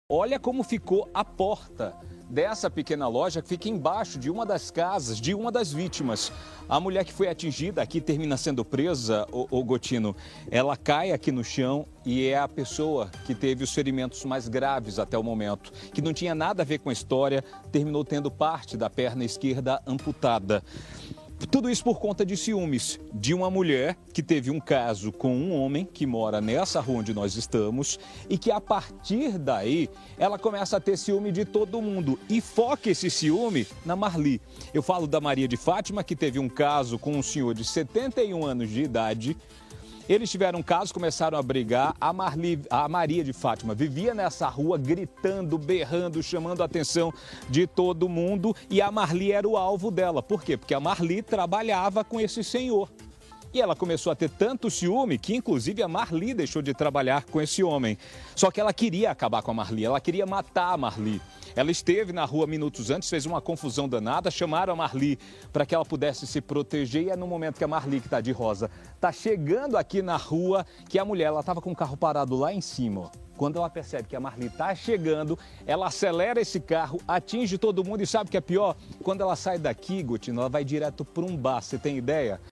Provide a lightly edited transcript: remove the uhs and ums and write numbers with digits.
Olha como ficou a porta dessa pequena loja que fica embaixo de uma das casas de uma das vítimas. A mulher que foi atingida aqui termina sendo presa, o Gotino. Ela cai aqui no chão e é a pessoa que teve os ferimentos mais graves até o momento, que não tinha nada a ver com a história, terminou tendo parte da perna esquerda amputada. Tudo isso por conta de ciúmes de uma mulher que teve um caso com um homem que mora nessa rua onde nós estamos e que a partir daí ela começa a ter ciúme de todo mundo e foca esse ciúme na Marli. Eu falo da Maria de Fátima, que teve um caso com um senhor de 71 anos de idade. Eles tiveram um caso, começaram a brigar. A Maria de Fátima vivia nessa rua gritando, berrando, chamando a atenção de todo mundo. E a Marli era o alvo dela. Por quê? Porque a Marli trabalhava com esse senhor. E ela começou a ter tanto ciúme que, inclusive, a Marli deixou de trabalhar com esse homem. Só que ela queria acabar com a Marli, ela queria matar a Marli. Ela esteve na rua minutos antes, fez uma confusão danada, chamaram a Marli para que ela pudesse se proteger. E é no momento que a Marli, que está de rosa, está chegando aqui na rua, que a mulher estava com o carro parado lá em cima, ó. Quando ela percebe que a Marli está chegando, ela acelera esse carro, atinge todo mundo e sabe o que é pior? Quando ela sai daqui, Gotino, ela vai direto para um bar, você tem ideia?